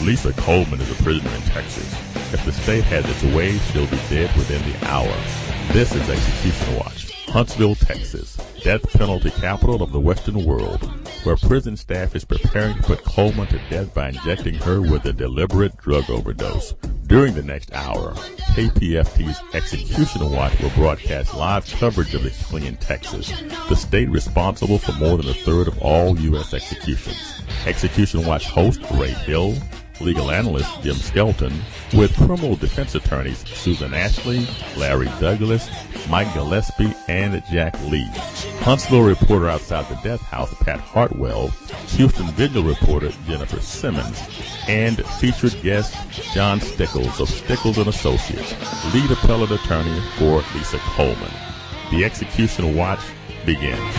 Lisa Coleman is a prisoner in Texas. If the state has its way, she'll be dead within the hour. This is Execution Watch. Huntsville, Texas, death penalty capital of the Western world, where prison staff is preparing to put Coleman to death by injecting her with a deliberate drug overdose. During the next hour, KPFT's Execution Watch will broadcast live coverage of the killing in Texas, the state responsible for more than a third of all U.S. executions. Execution Watch host Ray Hill, legal analyst Jim Skelton, with criminal defense attorneys Susan Ashley, Larry Douglas, Mike Gillespie, and Jack Lee. Huntsville reporter outside the death house Pat Hartwell, Houston Vigil reporter Jennifer Simmons, and featured guest John Stickles of Stickles and Associates, lead appellate attorney for Lisa Coleman. The Execution Watch begins.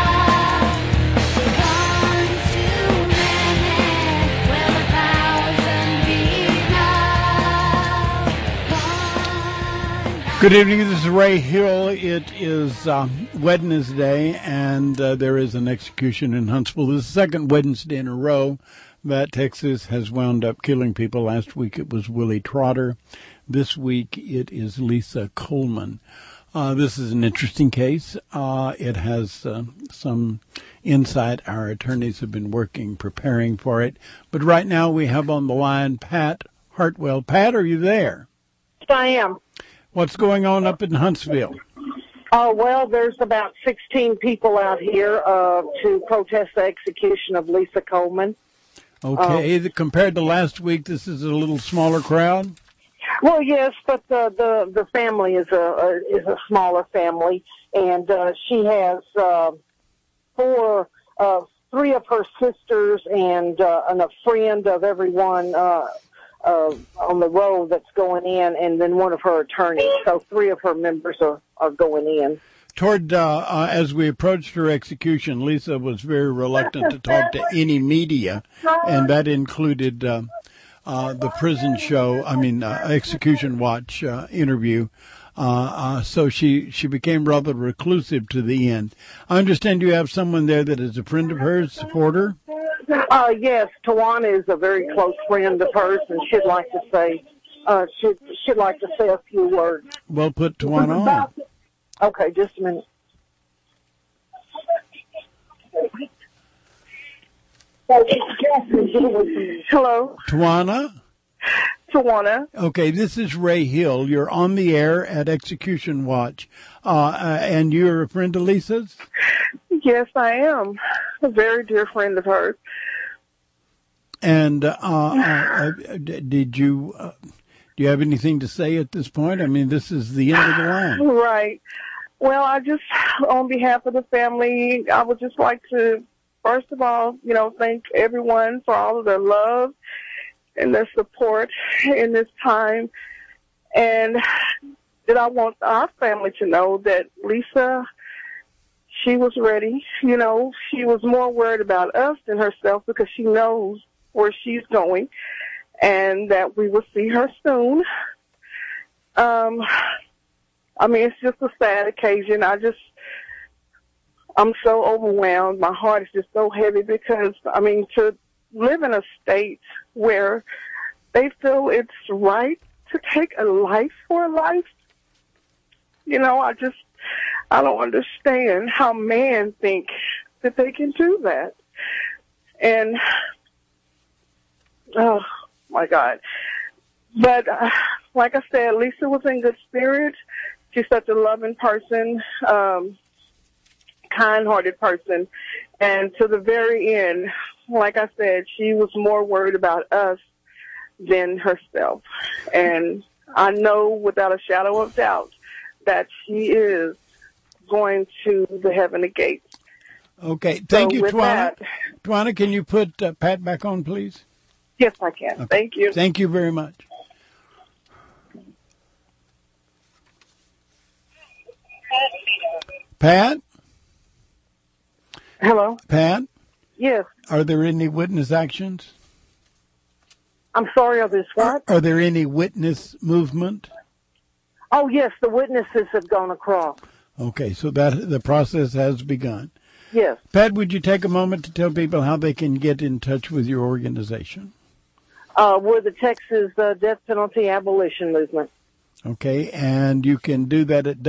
Good evening, this is Ray Hill. It is Wednesday, and there is an execution in Huntsville. This is the second Wednesday in a row that Texas has wound up killing people. Last week it was Willie Trotter. This week it is Lisa Coleman. This is an interesting case. It has some insight. Our attorneys have been preparing for it. But right now we have on the line Pat Hartwell. Pat, are you there? I am. What's going on up in Huntsville? Well, there's about 16 people out here to protest the execution of Lisa Coleman. Okay, compared to last week, this is a little smaller crowd? Well, yes, but the family is a smaller family, and she has three of her sisters and a friend of everyone on the road that's going in, and then one of her attorneys. So three of her members are going in. As we approached her execution, Lisa was very reluctant to talk to any media, and that included the prison show, Execution Watch interview. So she became rather reclusive to the end. I understand you have someone there that is a friend of hers, supporter? Yes, Tawana is a very close friend of hers, and she'd like to say a few words. Well, put Tawana on. Okay, just a minute. Hello, Tawana. Tawana. Okay, this is Ray Hill. You're on the air at Execution Watch, and you're a friend of Lisa's? Yes, I am. A very dear friend of hers. And do you have anything to say at this point? I mean, this is the end of the line. Right. Well, I just, on behalf of the family, I would just like to, first of all, thank everyone for all of their love and their support in this time. And that I want our family to know that Lisa, she was ready. She was more worried about us than herself because she knows where she's going and that we will see her soon. It's just a sad occasion. I'm so overwhelmed. My heart is just so heavy because, to live in a state where they feel it's right to take a life for a life, I don't understand how men think that they can do that. And, oh, my God. But, like I said, Lisa was in good spirits. She's such a loving person, kind-hearted person. And to the very end, like I said, she was more worried about us than herself. And I know without a shadow of doubt that she is going to the heavenly gates. Okay. Thank you, Tawana. Tawana, can you put Pat back on, please? Yes, I can. Okay. Thank you. Thank you very much. Pat? Hello? Pat? Yes. Are there any witness actions? I'm sorry, are there what? Are there any witness movement? Oh, yes, the witnesses have gone across. Okay, so that the process has begun. Yes. Pat, would you take a moment to tell people how they can get in touch with your organization? We're the Texas Death Penalty Abolition Movement. Okay, and you can do that at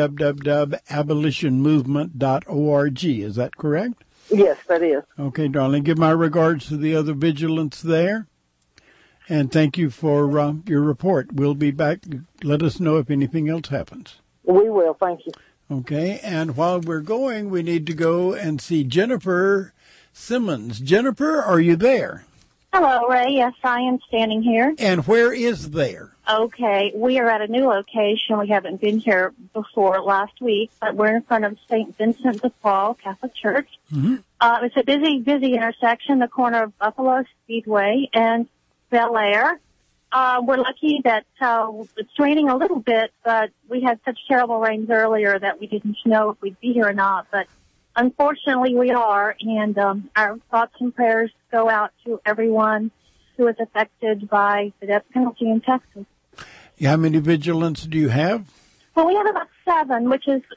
www.abolitionmovement.org. Is that correct? Yes, that is. Okay, darling. Give my regards to the other vigilants there. And thank you for your report. We'll be back. Let us know if anything else happens. We will. Thank you. Okay, and while we're going, we need to go and see Jennifer Simmons. Jennifer, are you there? Hello, Ray. Yes, I am standing here. And where is there? Okay, we are at a new location. We haven't been here before last week, but we're in front of St. Vincent de Paul Catholic Church. Mm-hmm. It's a busy intersection, the corner of Buffalo Speedway and Bel Air. We're lucky that it's raining a little bit, but we had such terrible rains earlier that we didn't know if we'd be here or not. But unfortunately, we are, and our thoughts and prayers go out to everyone who is affected by the death penalty in Texas. How many vigilants do you have? Well, we have about 7, which is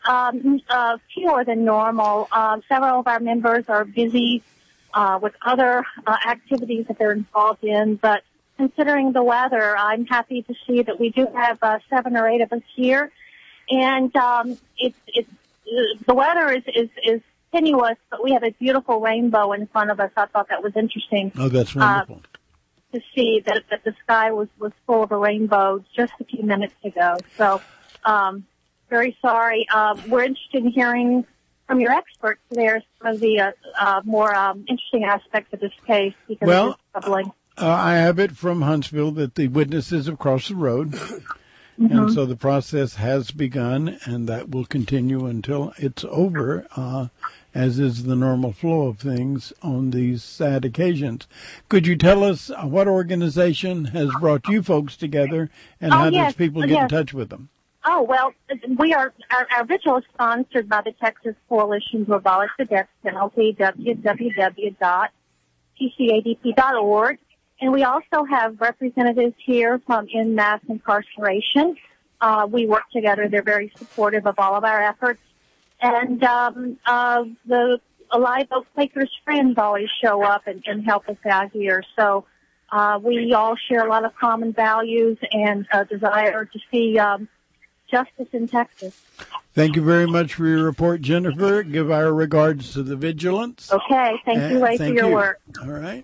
fewer than normal. Several of our members are busy with other activities that they're involved in, but considering the weather, I'm happy to see that we do have 7 or 8 of us here, and the weather is tenuous, but we have a beautiful rainbow in front of us. I thought that was interesting. Oh, that's wonderful. To see that the sky was full of a rainbow just a few minutes ago. So, very sorry. We're interested in hearing from your experts there some of the more interesting aspects of this case because it's troubling. I have it from Huntsville that the witnesses have crossed the road, and so the process has begun, and that will continue until it's over, as is the normal flow of things on these sad occasions. Could you tell us what organization has brought you folks together, and how does people get in touch with them? Oh, well, we are, our vigil is sponsored by the Texas Coalition to Abolish the Death Penalty, www.tcadp.org. And we also have representatives here from in mass incarceration. We work together. They're very supportive of all of our efforts. And the Live Oak Quakers Friends always show up and help us out here. So we all share a lot of common values and a desire to see justice in Texas. Thank you very much for your report, Jennifer. Give our regards to the vigilance. Okay. Thank you, Ray, for your work. All right.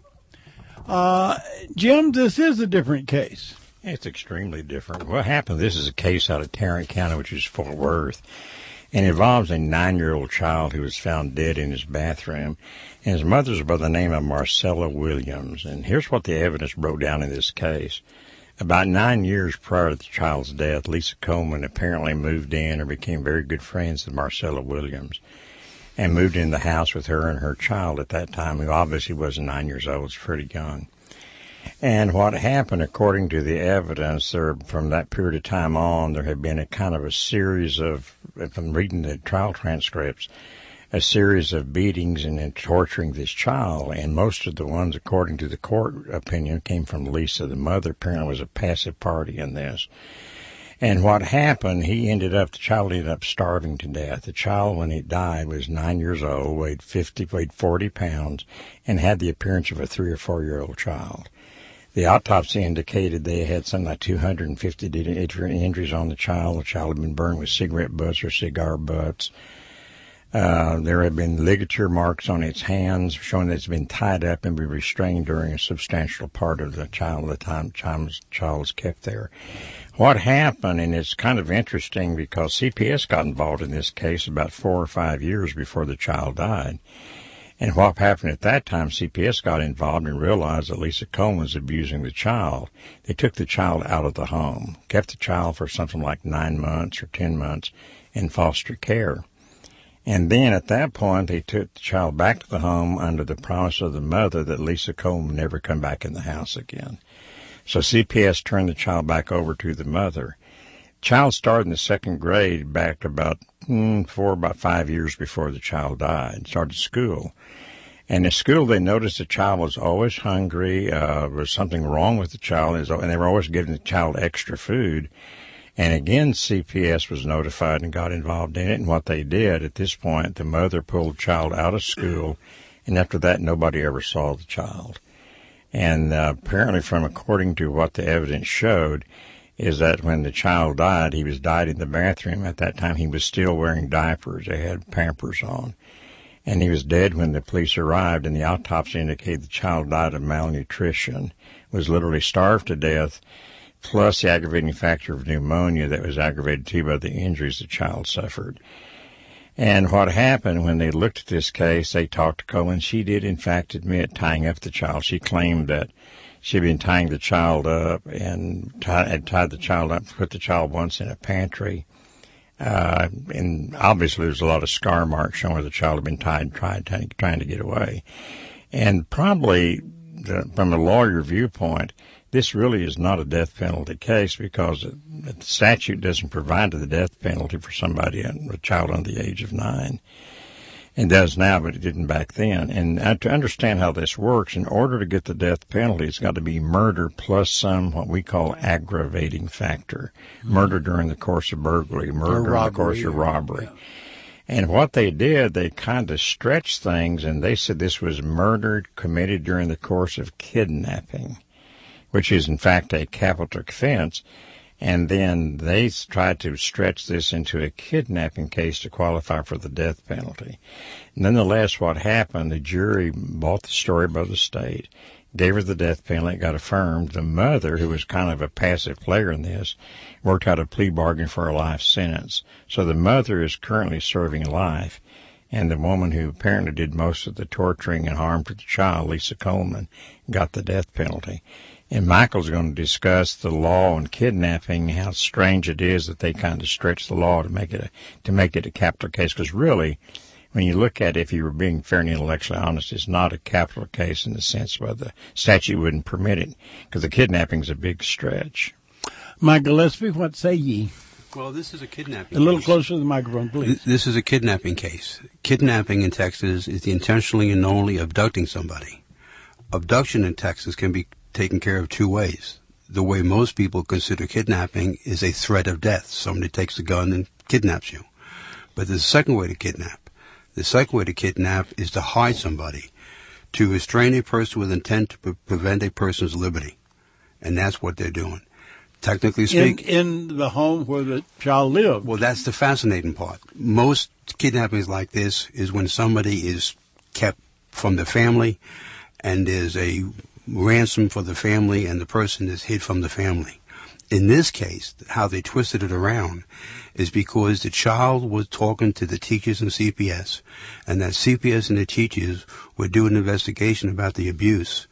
Jim, this is a different case. It's extremely different. What happened, this is a case out of Tarrant County, which is Fort Worth, and it involves a 9-year-old child who was found dead in his bathroom, and his mother's by the name of Marcella Williams. And here's what the evidence broke down in this case. About 9 years prior to the child's death, Lisa Coleman apparently moved in or became very good friends with Marcella Williams and moved in the house with her and her child at that time, who obviously wasn't 9 years old, was pretty young. And what happened, according to the evidence, from that period of time on, there had been a kind of a series of, from reading the trial transcripts, a series of beatings and torturing this child. And most of the ones, according to the court opinion, came from Lisa. The mother apparently was a passive party in this. And what happened, the child ended up starving to death. The child, when he died, was 9 years old, weighed 40 pounds, and had the appearance of a 3 or 4 year old child. The autopsy indicated they had something like 250 injuries on the child. The child had been burned with cigarette butts or cigar butts. There had been ligature marks on its hands, showing that it's been tied up and been restrained during a substantial part of the child, the time the child was kept there. What happened, and it's kind of interesting because CPS got involved in this case about 4 or 5 years before the child died. And what happened at that time, CPS got involved and realized that Lisa Coleman was abusing the child. They took the child out of the home, kept the child for something like 9 months or 10 months in foster care. And then at that point, they took the child back to the home under the promise of the mother that Lisa Coleman would never come back in the house again. So CPS turned the child back over to the mother. Child started in the 2nd grade back about 5 years before the child died, started school. And at school, they noticed the child was always hungry, there was something wrong with the child, and they were always giving the child extra food. And again, CPS was notified and got involved in it. And what they did at this point, the mother pulled the child out of school, and after that, nobody ever saw the child. And apparently, according to what the evidence showed, is that when the child died, he was died in the bathroom. At that time, he was still wearing diapers. They had Pampers on. And he was dead when the police arrived, and the autopsy indicated the child died of malnutrition, was literally starved to death, plus the aggravating factor of pneumonia that was aggravated too by the injuries the child suffered. And what happened when they looked at this case, they talked to Colin. She did, in fact, admit tying up the child. She claimed that she'd been tying the child up and had tied the child up, put the child once in a pantry. And obviously there's a lot of scar marks showing where the child had been tied, trying to get away. And probably from a lawyer viewpoint, this really is not a death penalty case because the statute doesn't provide the death penalty for somebody, a child under the age of 9. It does now, but it didn't back then. And to understand how this works, in order to get the death penalty, it's got to be murder plus some what we call aggravating factor. Murder during the course of burglary, murder during the course of robbery. Yeah. And what they did, they kind of stretched things, and they said this was murder committed during the course of kidnapping, which is, in fact, a capital offense. And then they tried to stretch this into a kidnapping case to qualify for the death penalty. Nonetheless, what happened, the jury bought the story by the state, gave her the death penalty, it got affirmed. The mother, who was kind of a passive player in this, worked out a plea bargain for a life sentence. So the mother is currently serving life, and the woman who apparently did most of the torturing and harm to the child, Lisa Coleman, got the death penalty. And Michael's going to discuss the law on kidnapping, how strange it is that they kind of stretch the law to make it a capital case. Because really, when you look at it, if you were being fair and intellectually honest, it's not a capital case in the sense where the statute wouldn't permit it, because the kidnapping's a big stretch. Michael Gillespie, what say ye? Well, this is a kidnapping A little case. closer to the microphone, please. This is a kidnapping case. Kidnapping in Texas is the intentionally and knowingly abducting somebody. Abduction in Texas can be taken care of two ways. The way most people consider kidnapping is a threat of death. Somebody takes a gun and kidnaps you. But there's a second way to kidnap. The second way to kidnap is to hide somebody, to restrain a person with intent to prevent a person's liberty. And that's what they're doing. Technically speaking, in the home where the child lived. Well, that's the fascinating part. Most kidnappings like this is when somebody is kept from the family and there's a ransom for the family and the person is hid from the family. In this case, how they twisted it around is because the child was talking to the teachers in CPS, and that CPS and the teachers were doing an investigation about the abuse.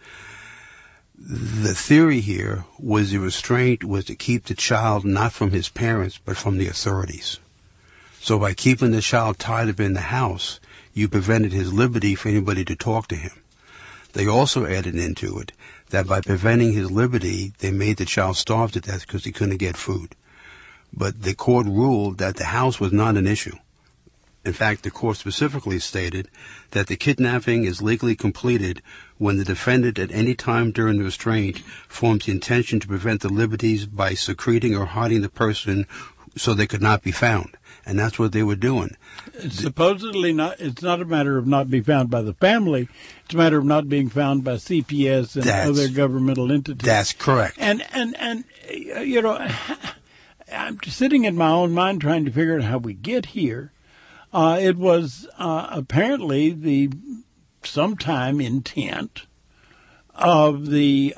The theory here was the restraint was to keep the child not from his parents, but from the authorities. So by keeping the child tied up in the house, you prevented his liberty for anybody to talk to him. They also added into it that by preventing his liberty, they made the child starve to death because he couldn't get food. But the court ruled that the house was not an issue. In fact, the court specifically stated that the kidnapping is legally completed when the defendant at any time during the restraint forms the intention to prevent the liberties by secreting or hiding the person so they could not be found. And that's what they were doing. It's supposedly not. It's not a matter of not being found by the family. It's a matter of not being found by CPS and other governmental entities. That's correct. And you know, I'm just sitting in my own mind trying to figure out how we get here. It was apparently the sometime intent of the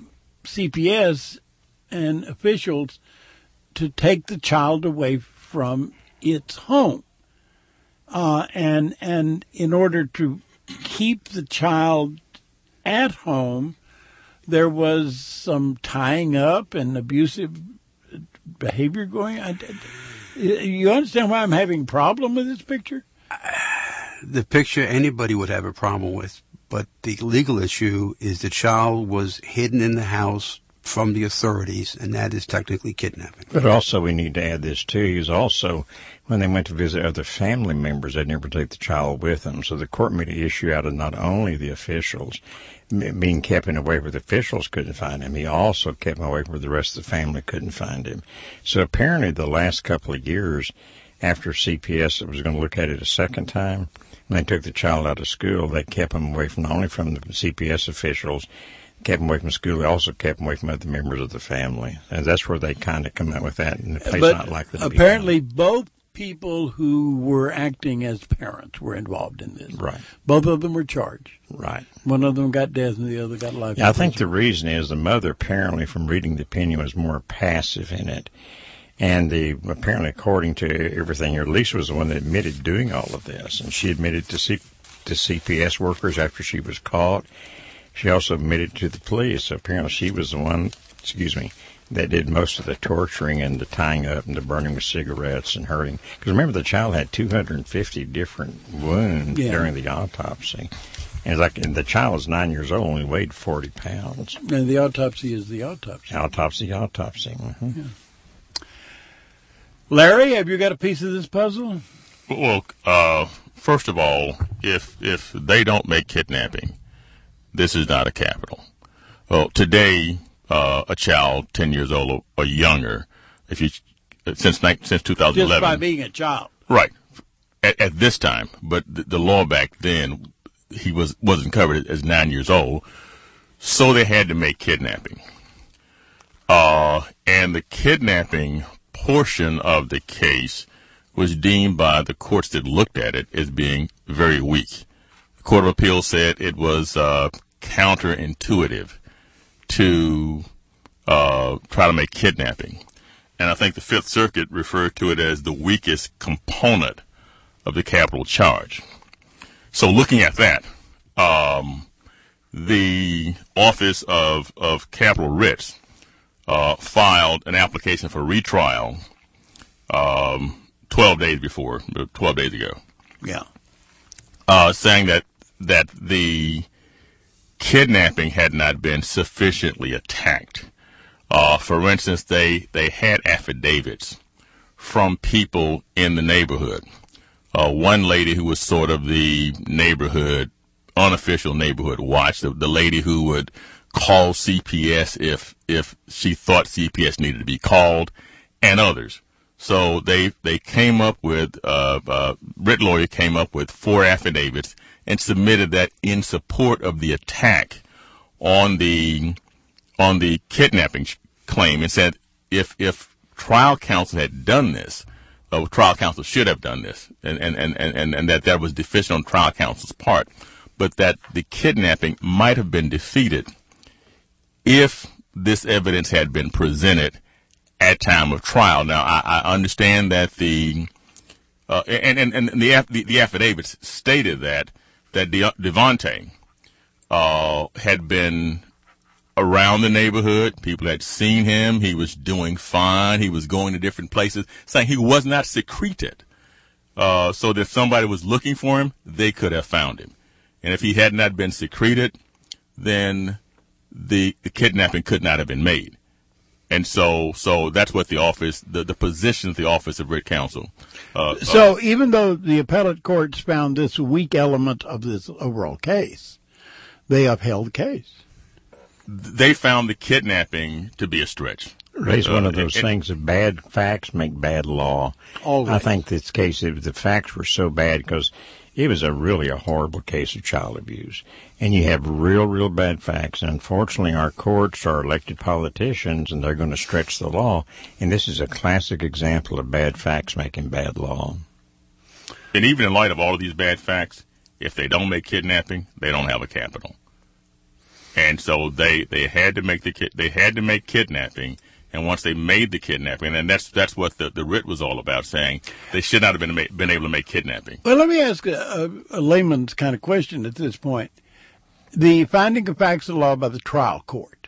CPS and officials to take the child away from its home. And in order to keep the child at home, there was some tying up and abusive behavior going on. You understand why I'm having a problem with this picture? The picture anybody would have a problem with, but the legal issue is the child was hidden in the house from the authorities, and that is technically kidnapping. But also we need to add this too, is also when they went to visit other family members, they never take the child with them. So the court made an issue out of not only the officials being kept in a way where the officials couldn't find him, he also kept him away where the rest of the family couldn't find him. So apparently the last couple of years after CPS was going to look at it a second time, when they took the child out of school, they kept him away from not only from the CPS officials, kept him away from school. It also kept him away from other members of the family. And that's where they kind of come out with that. And the play's not likely to be apparently both people who were acting as parents were involved in this. Right. Both of them were charged. Right. One of them got death and the other got life. Yeah, I think the reason is the mother, apparently, from reading the opinion, was more passive in it. And apparently, according to everything here, Lisa was the one that admitted doing all of this. And she admitted to CPS workers after she was caught. She also admitted to the police. So apparently she was the one, that did most of the torturing and the tying up and the burning with cigarettes and hurting. Because remember, the child had 250 different wounds during the autopsy. And the child was 9 years old, only weighed 40 pounds. And the autopsy is the autopsy. Autopsy. Mm-hmm. Yeah. Larry, have you got a piece of this puzzle? Well, first of all, if they don't make kidnapping, this is not a capital. Well, today, a child 10 years old or younger, since 2011, just by being a child, right? At this time, but the law back then, he wasn't covered as 9 years old, so they had to make kidnapping. And the kidnapping portion of the case was deemed by the courts that looked at it as being very weak. The Court of Appeals said it was counterintuitive to try to make kidnapping. And I think the Fifth Circuit referred to it as the weakest component of the capital charge. So looking at that, the Office of Capital Writs filed an application for retrial 12 days ago. Yeah. Saying that the kidnapping had not been sufficiently attacked. For instance, they had affidavits from people in the neighborhood. One lady who was sort of the unofficial neighborhood watch, the lady who would call CPS if she thought CPS needed to be called, and others. So they came up with, Writ Lawyer came up with 4 affidavits and submitted that in support of the attack on the kidnapping claim, and said if trial counsel had done this, trial counsel should have done this, and that was deficient on trial counsel's part, but that the kidnapping might have been defeated if this evidence had been presented at time of trial. Now, I understand that the affidavits stated that Devontae had been around the neighborhood. People had seen him. He was doing fine. He was going to different places, saying he was not secreted. So that if somebody was looking for him, they could have found him. And if he had not been secreted, then the kidnapping could not have been made. And so that's what the office, the position of the Office of Writ Counsel. So even though the appellate courts found this weak element of this overall case, they upheld the case. They found the kidnapping to be a stretch. It's one of those things that bad facts make bad law. Always. I think this case, the facts were so bad because it was really a horrible case of child abuse. And you have real bad facts. And unfortunately, our courts are elected politicians, and they're going to stretch the law. And this is a classic example of bad facts making bad law. And even in light of all of these bad facts, if they don't make kidnapping, they don't have a capital. And so they had to make kidnapping. And once they made the kidnapping, and that's what the writ was all about, saying they should not have been able to make kidnapping. Well, let me ask a layman's kind of question at this point. The finding of facts of law by the trial court.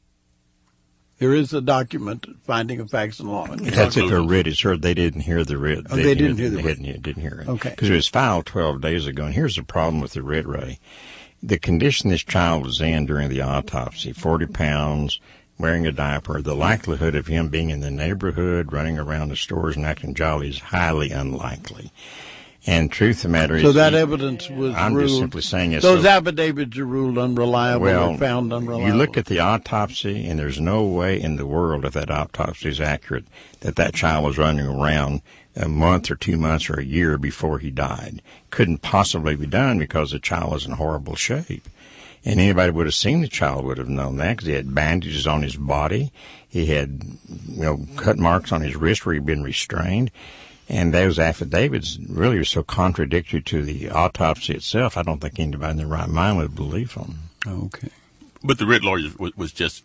There is a document, finding of facts of law. That's if the writ is heard. They didn't hear the writ. Oh, they didn't hear the writ. Didn't hear it. Okay. Because it was filed 12 days ago. And here's the problem with the writ, Ray. The condition this child was in during the autopsy, 40 pounds, wearing a diaper, the likelihood of him being in the neighborhood, running around the stores and acting jolly is highly unlikely. And truth of the matter is... So that evidence was I'm ruled... just simply saying... Yes, those affidavits are ruled unreliable or found unreliable. You look at the autopsy, and there's no way in the world, if that autopsy is accurate, that child was running around a month or 2 months or a year before he died. Couldn't possibly be done because the child was in horrible shape. And anybody would have seen the child would have known that, because he had bandages on his body. He had, cut marks on his wrist where he'd been restrained. And those affidavits really were so contradictory to the autopsy itself, I don't think anybody in their right mind would believe them. Okay. But the writ lawyer was just,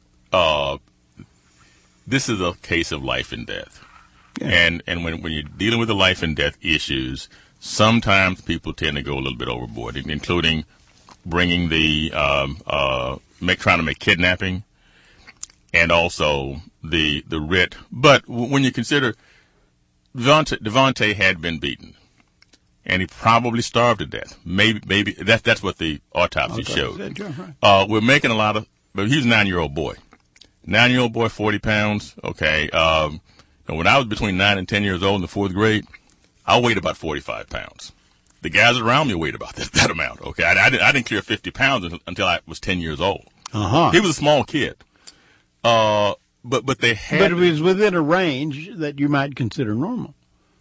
this is a case of life and death. Yeah. And when you're dealing with the life and death issues, sometimes people tend to go a little bit overboard, including bringing the, trying to make kidnapping, and also the writ. But when you consider Devontae had been beaten, and he probably starved to death. Maybe that's what the autopsy showed. We're making a lot of, but he was a 9-year-old boy. 9-year-old boy, 40 pounds. Okay. When I was between 9 and 10 years old in the 4th grade, I weighed about 45 pounds. The guys around me weighed about that amount. Okay. I didn't clear 50 pounds until I was 10 years old. He was a small kid. But they had. But it was within a range that you might consider normal.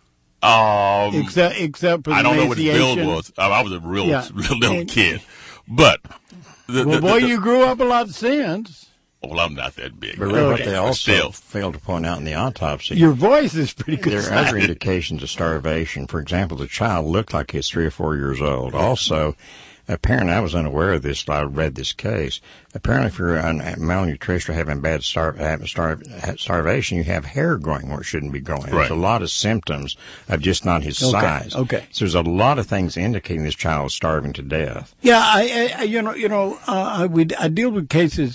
Except for I don't know what his build was. I was a real little kid. But you grew up a lot since. Well, I'm not that big. But what they also failed to point out in the autopsy. Your voice is pretty good. There are other indications of starvation. For example, the child looked like he was 3 or 4 years old. Also, apparently, I was unaware of this until I read this case. Apparently, if you're malnutrition or having bad starvation, you have hair growing where it shouldn't be growing. Right. There's a lot of symptoms of just not his size. Okay. So there's a lot of things indicating this child was starving to death. Yeah, I deal with cases.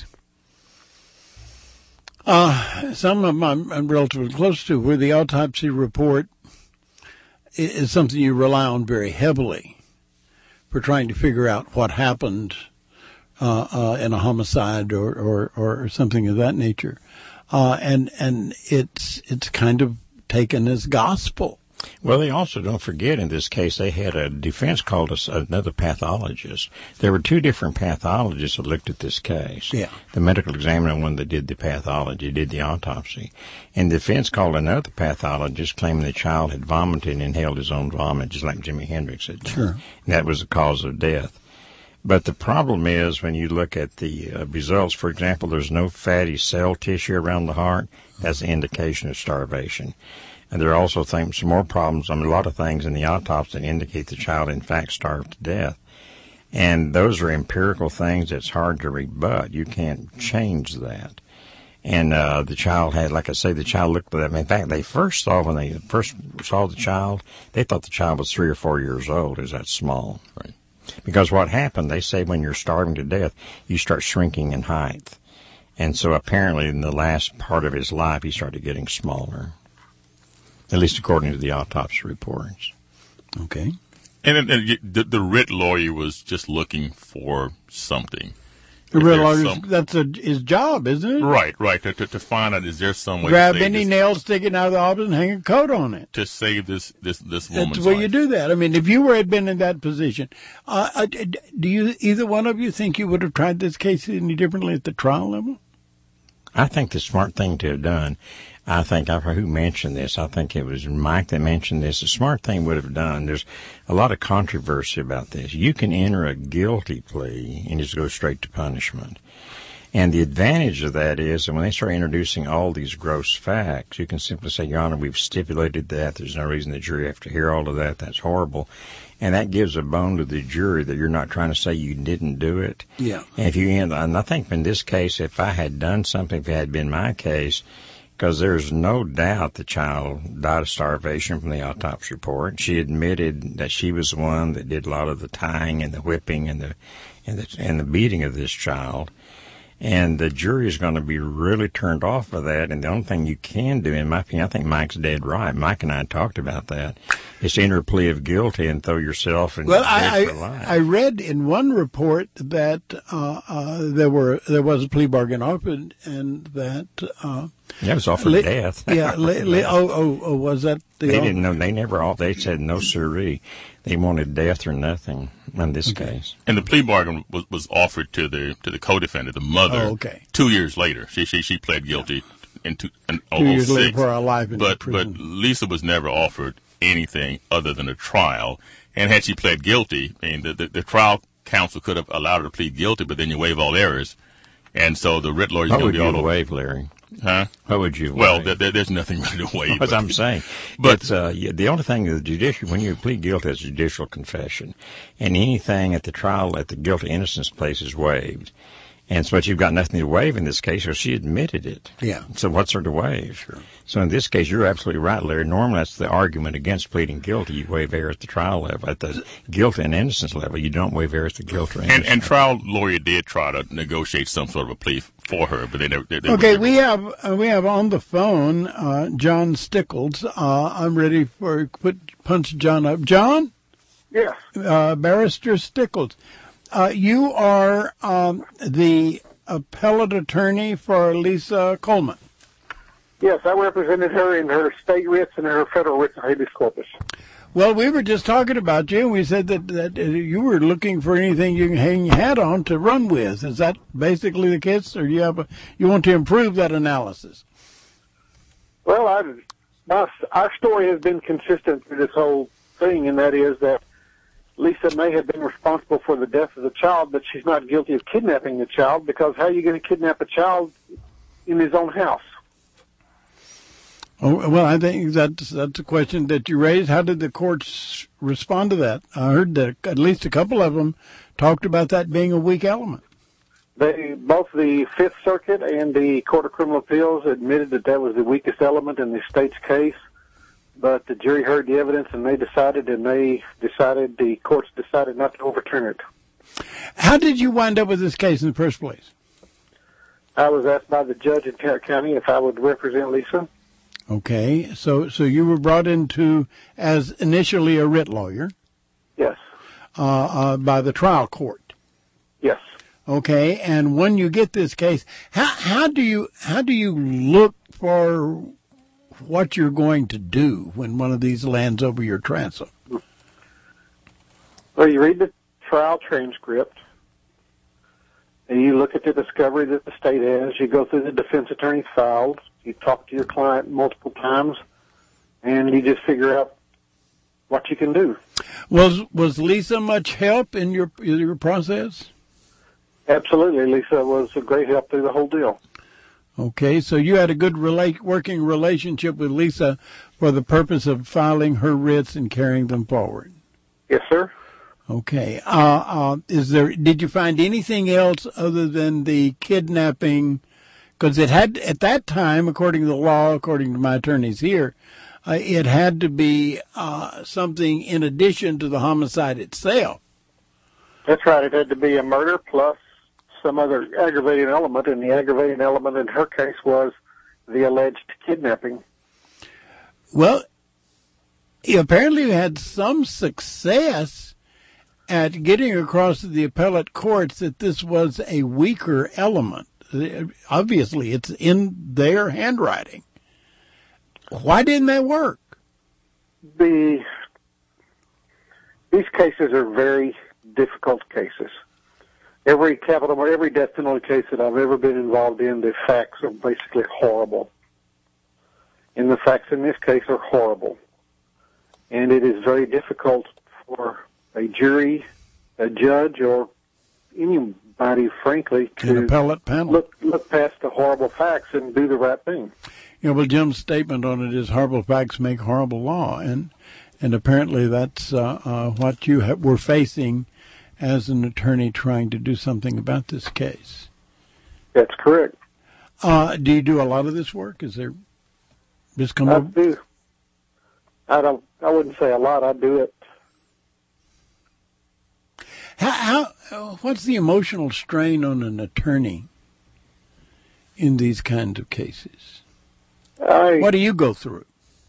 Some of them I'm relatively close to, where the autopsy report is something you rely on very heavily for trying to figure out what happened in a homicide or something of that nature, and it's kind of taken as gospel. Well, they also, don't forget, in this case, they had a defense called another pathologist. There were 2 different pathologists that looked at this case. Yeah. The medical examiner, one that did the pathology, did the autopsy. And the defense called another pathologist, claiming the child had vomited and inhaled his own vomit, just like Jimi Hendrix had done. Sure. And that was the cause of death. But the problem is, when you look at the results, for example, there's no fatty cell tissue around the heart. That's an indication of starvation. And there are also some more problems, a lot of things in the autopsy that indicate the child, in fact, starved to death. And those are empirical things that's hard to rebut. You can't change that. And the child had, like I say, the child looked at them. In fact, when they first saw the child, they thought the child was 3 or 4 years old. It was that small. Right. Because what happened, they say when you're starving to death, you start shrinking in height. And so apparently in the last part of his life, he started getting smaller. At least according to the autopsy reports. Okay. And the writ lawyer was just looking for something. The writ lawyer, that's his job, isn't it? Right. To find out, is there some way grab to save any nail sticking out of the office and hang a coat on it. To save this woman's life. That's the way you do that. I mean, if you had been in that position, do you, either one of you, think you would have tried this case any differently at the trial level? I think the smart thing to have done, I think, I've heard who mentioned this. I think it was Mike that mentioned this. The smart thing would have done, there's a lot of controversy about this. You can enter a guilty plea and just go straight to punishment. And the advantage of that is that when they start introducing all these gross facts, you can simply say, Your Honor, we've stipulated that. There's no reason the jury have to hear all of that. That's horrible. And that gives a bone to the jury that you're not trying to say you didn't do it. Yeah. And I think in this case, if I had done something, if it had been my case, because there's no doubt the child died of starvation from the autopsy report. She admitted that she was the one that did a lot of the tying and the whipping and the beating of this child. And the jury is going to be really turned off by that. And the only thing you can do, in my opinion, I think Mike's dead right. Mike and I talked about that. Is to enter a plea of guilty and throw yourself in jail for life. I read in one report that there was a plea bargain offered, and that it was offered death. Yeah. Was that the? They didn't know. They never. They said no sirree. They wanted death or nothing in this case. And the plea bargain was offered to the co-defendant, the mother. Oh, okay. 2 years later, she pled guilty in 2 years later for her life in prison. But Lisa was never offered anything other than a trial. And had she pled guilty, I mean, the trial counsel could have allowed her to plead guilty, but then you waive all errors. And so the writ lawyers What going would to be all you over. waive, Larry? Huh? What would you Well, waive? there's nothing really to waive. That's what I'm saying. But The only thing the judicial, when you plead guilty, is judicial confession, and anything at the trial at the guilty innocence place is waived. And so, but you've got nothing to waive in this case, or she admitted it. Yeah. So what's there to waive? Sure. So in this case, you're absolutely right, Larry. Normally, that's the argument against pleading guilty. You waive error at the trial level. At the guilt and innocence level, you don't waive error at the guilt or innocence. and trial lawyer did try to negotiate some sort of a plea for her, but they never. Okay, we have on the phone John Stickles. I'm ready for punch John up. John? Yes. Barrister Stickles. You are the appellate attorney for Lisa Coleman. Yes, I represented her in her state writs and her federal writs of habeas corpus. Well, we were just talking about you, and we said that you were looking for anything you can hang your hat on to run with. Is that basically the case, or you want to improve that analysis? Well, our story has been consistent through this whole thing, and that is that Lisa may have been responsible for the death of the child, but she's not guilty of kidnapping the child, because how are you going to kidnap a child in his own house? Oh, well, I think that's a question that you raised. How did the courts respond to that? I heard that at least a couple of them talked about that being a weak element. Both the Fifth Circuit and the Court of Criminal Appeals admitted that was the weakest element in the state's case, but the jury heard the evidence and the courts decided not to overturn it. How did you wind up with this case in the first place? I was asked by the judge in Tarrant County if I would represent Lisa. Okay, so you were brought into as initially a writ lawyer. Yes. By the trial court. Yes. Okay, and when you get this case, how do you look for what you're going to do when one of these lands over your transom? Well, you read the trial transcript, and you look at the discovery that the state has. You go through the defense attorney's files. You talk to your client multiple times, and you just figure out what you can do. Was Lisa much help in your process? Absolutely. Lisa was a great help through the whole deal. Okay, so you had a good working relationship with Lisa for the purpose of filing her writs and carrying them forward. Yes, sir. Okay. Did you find anything else other than the kidnapping? Because it had, at that time, according to the law, according to my attorneys here, it had to be something in addition to the homicide itself. That's right. It had to be a murder plus some other aggravating element, and the aggravating element in her case was the alleged kidnapping. Well, apparently you had some success at getting across to the appellate courts that this was a weaker element. Obviously, it's in their handwriting. Why didn't that work? These cases are very difficult cases. Every death penalty case that I've ever been involved in, the facts are basically horrible. And the facts in this case are horrible. And it is very difficult for a jury, a judge, or anybody, frankly, to an appellate panel look past the horrible facts and do the right thing. Well, Jim's statement on it is horrible facts make horrible law, and apparently that's what you were facing as an attorney trying to do something about this case. That's correct. Do you do a lot of this work? Is there this come I up? do. I wouldn't say a lot. I do it. What's the emotional strain on an attorney in these kinds of cases? What do you go through?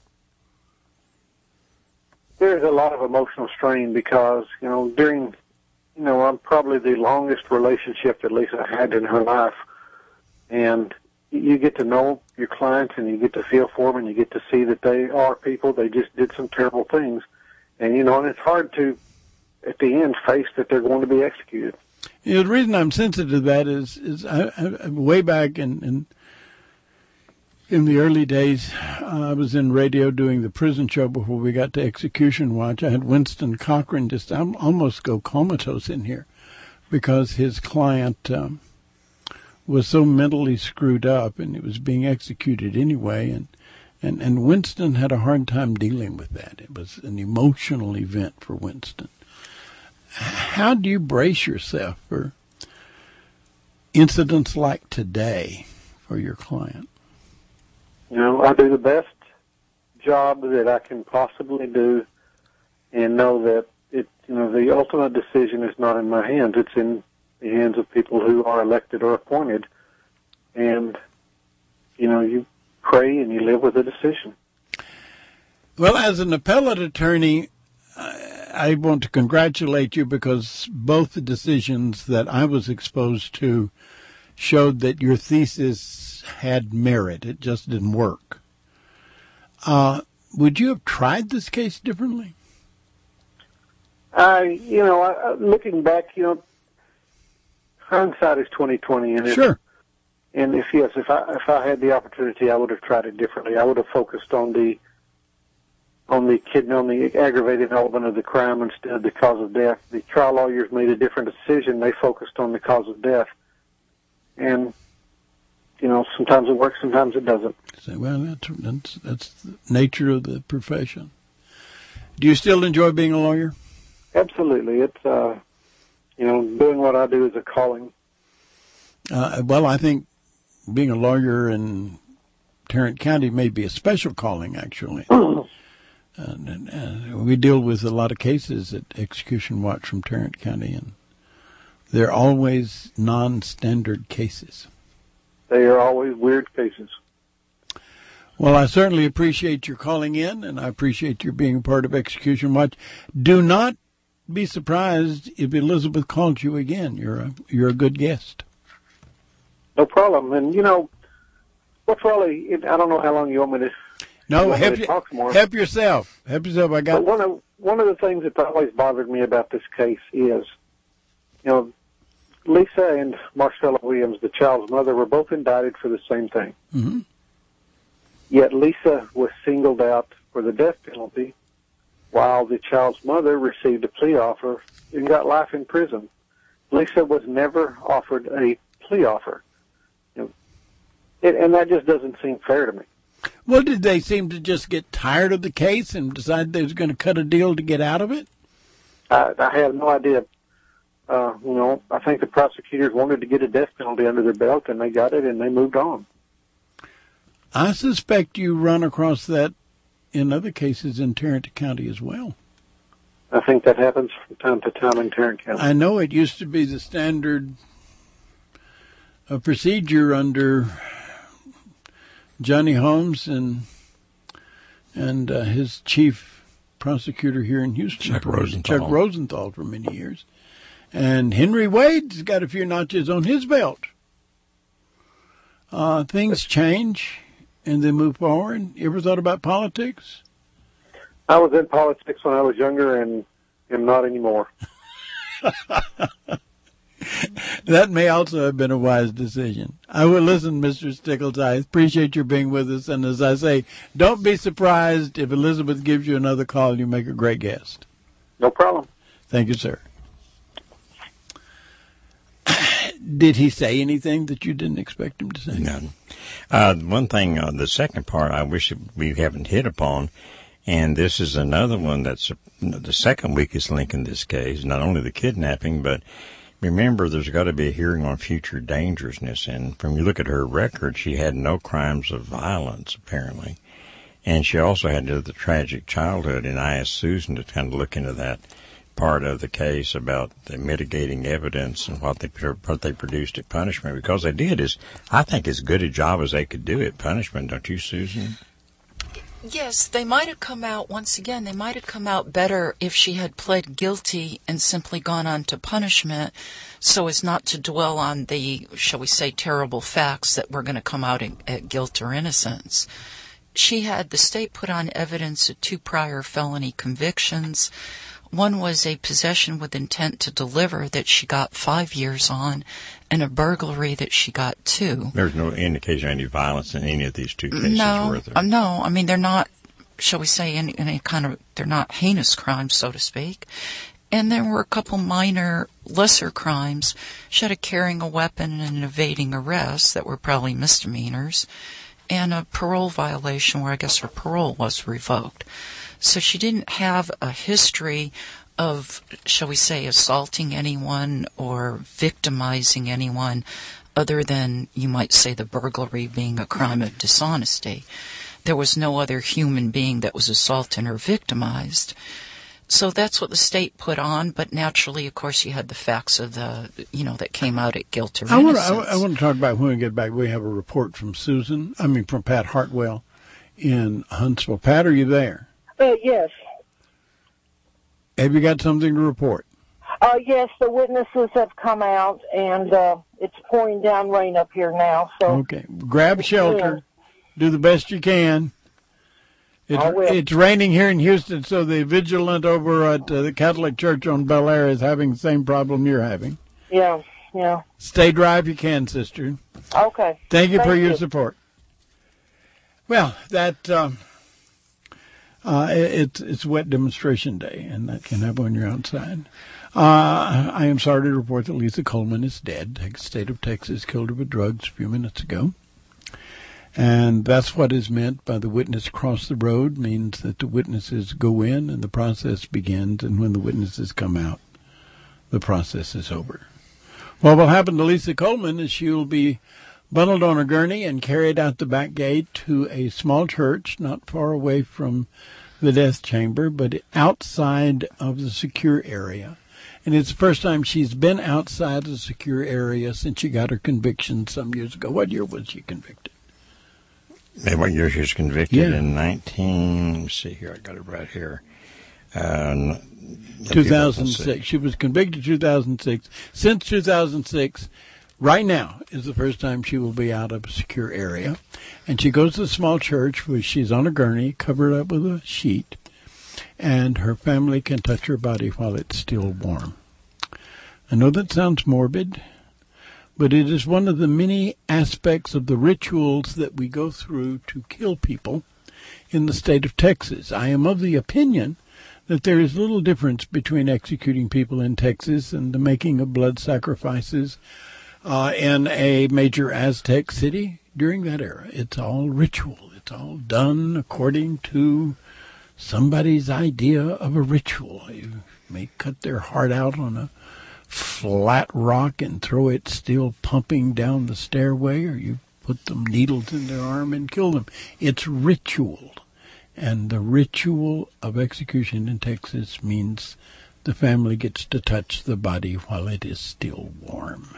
There's a lot of emotional strain because, I'm probably the longest relationship that Lisa had in her life. And you get to know your clients and you get to feel for them and you get to see that they are people. They just did some terrible things. And, and it's hard to, at the end, face that they're going to be executed. The reason I'm sensitive to that is I way back in the early days, I was in radio doing the prison show before we got to Execution Watch. I had Winston Cochran just almost go comatose in here. because his client was so mentally screwed up, and it was being executed anyway, and Winston had a hard time dealing with that. It was an emotional event for Winston. How do you brace yourself for incidents like today for your client? I do the best job that I can possibly do, and know that the ultimate decision is not in my hands. It's in the hands of people who are elected or appointed. And, you pray and you live with the decision. Well, as an appellate attorney, I want to congratulate you, because both the decisions that I was exposed to showed that your thesis had merit. It just didn't work. Would you have tried this case differently? Looking back, hindsight is 20/20, and sure. And if I had the opportunity, I would have tried it differently. I would have focused on the aggravated element of the crime instead of the cause of death. The trial lawyers made a different decision. They focused on the cause of death, and sometimes it works, sometimes it doesn't. Well, that's the nature of the profession. Do you still enjoy being a lawyer? Absolutely. It's doing what I do is a calling. Well, I think being a lawyer in Tarrant County may be a special calling, actually. And we deal with a lot of cases at Execution Watch from Tarrant County, and they're always non-standard cases. They are always weird cases. Well, I certainly appreciate your calling in, and I appreciate your being a part of Execution Watch. Do not be surprised if Elizabeth calls you again. You're a good guest. No problem. And, what's really, I don't know how long you want me to... No, help yourself. Help yourself. But one of the things that's always bothered me about this case is, Lisa and Marcella Williams, the child's mother, were both indicted for the same thing. Mm-hmm. Yet Lisa was singled out for the death penalty, while the child's mother received a plea offer and got life in prison. Lisa was never offered a plea offer. And that just doesn't seem fair to me. Well, did they seem to just get tired of the case and decide they was going to cut a deal to get out of it? I have no idea. I think the prosecutors wanted to get a death penalty under their belt, and they got it, and they moved on. I suspect you run across that in other cases in Tarrant County as well. I think that happens from time to time in Tarrant County. I know it used to be the standard procedure under Johnny Holmes and his chief prosecutor here in Houston, Chuck Rosenthal for many years. And Henry Wade's got a few notches on his belt. Things change and they move forward. You ever thought about politics? I was in politics when I was younger and am not anymore. That may also have been a wise decision. I will listen, Mr. Stickles. I appreciate your being with us. And as I say, don't be surprised if Elizabeth gives you another call. You make a great guest. No problem. Thank you, sir. Did he say anything that you didn't expect him to say? None. One thing, the second part I wish we haven't hit upon, and this is another one that's the second weakest link in this case, not only the kidnapping, but remember there's got to be a hearing on future dangerousness. And when you look at her record, she had no crimes of violence, apparently. And she also had the tragic childhood, and I asked Susan to kind of look into that part of the case about the mitigating evidence and what they produced at punishment, because they did, I think, as good a job as they could do at punishment, don't you, Susan? Yes, they might have come out, once again, they might have come out better if she had pled guilty and simply gone on to punishment so as not to dwell on the, shall we say, terrible facts that were going to come out at guilt or innocence. She had the state put on evidence of 2 prior felony convictions. One was a possession with intent to deliver that she got 5 years on, and a burglary that she got 2. There's no indication of any violence in any of these 2 cases, were there? No. I mean, they're not, shall we say, any kind of, they're not heinous crimes, so to speak. And there were a couple minor, lesser crimes. She had a carrying a weapon and evading arrest that were probably misdemeanors, and a parole violation where I guess her parole was revoked. So she didn't have a history of, shall we say, assaulting anyone or victimizing anyone other than, you might say, the burglary being a crime of dishonesty. There was no other human being that was assaulted or victimized. So that's what the state put on, but naturally, of course, you had the facts of the, that came out at guilt or innocence. I want to talk about when we get back. We have a report from from Pat Hartwell in Huntsville. Pat, are you there? Yes. Have you got something to report? Yes, the witnesses have come out, and it's pouring down rain up here now. So okay, grab shelter. Do the best you can. It's raining here in Houston, so the vigilant over at the Catholic Church on Bel Air is having the same problem you're having. Yeah. Stay dry if you can, sister. Okay. Thank you for your support. Well, it's wet demonstration day, and that can happen when you're outside. I am sorry to report that Lisa Coleman is dead. The state of Texas killed her with drugs a few minutes ago. And that's what is meant by the witness cross the road, means that the witnesses go in and the process begins, and when the witnesses come out, the process is over. What will happen to Lisa Coleman is she will be bundled on a gurney and carried out the back gate to a small church not far away from the death chamber, but outside of the secure area. And it's the first time she's been outside the secure area since she got her conviction some years ago. What year was she convicted? What year she was convicted? In let me see here, I got it right here. 2006. She was convicted in 2006. Since 2006, right now is the first time she will be out of a secure area. And she goes to a small church where she's on a gurney, covered up with a sheet, and her family can touch her body while it's still warm. I know that sounds morbid, but it is one of the many aspects of the rituals that we go through to kill people in the state of Texas. I am of the opinion that there is little difference between executing people in Texas and the making of blood sacrifices in a major Aztec city during that era. It's all ritual. It's all done according to somebody's idea of a ritual. You may cut their heart out on a flat rock and throw it still pumping down the stairway, or you put them needles in their arm and kill them. It's ritual. And the ritual of execution in Texas means the family gets to touch the body while it is still warm.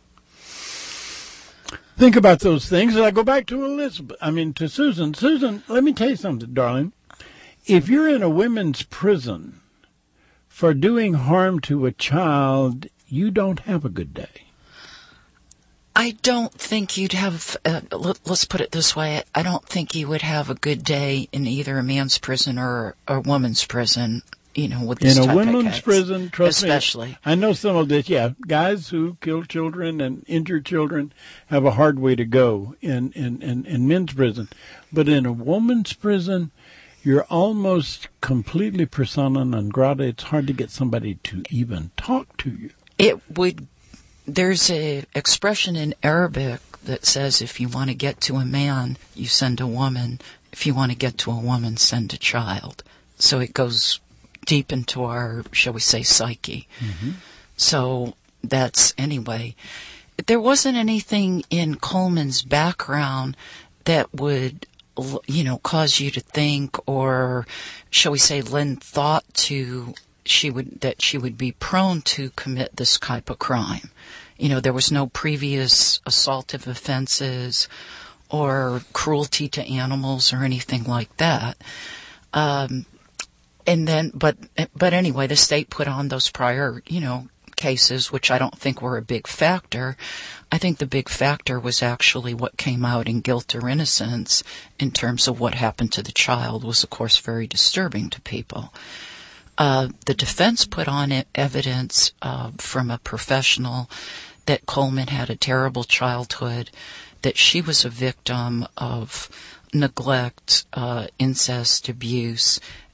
Think about those things, and I go back to to Susan. Susan, let me tell you something, darling. If you're in a women's prison for doing harm to a child, you don't have a good day. I don't think you'd have, let's put it this way, I don't think you would have a good day in either a man's prison or a woman's prison, with this type of case. In a women's prison, trust especially. Me, I know some of this, guys who kill children and injure children have a hard way to go in men's prison. But in a woman's prison, you're almost completely persona non grata. It's hard to get somebody to even talk to you. There's a expression in Arabic that says if you want to get to a man, you send a woman. If you want to get to a woman, send a child. So it goes deep into our, shall we say, psyche. Mm-hmm. So that's, anyway. There wasn't anything in Coleman's background that would, cause you to think, or shall we say, lend thought to that she would be prone to commit this type of crime. There was no previous assaultive offenses or cruelty to animals or anything like that. But anyway, the state put on those prior, cases, which I don't think were a big factor. I think the big factor was actually what came out in guilt or innocence in terms of what happened to the child was, of course, very disturbing to people. The defense put on evidence from a professional that Coleman had a terrible childhood, that she was a victim of neglect, incest, abuse,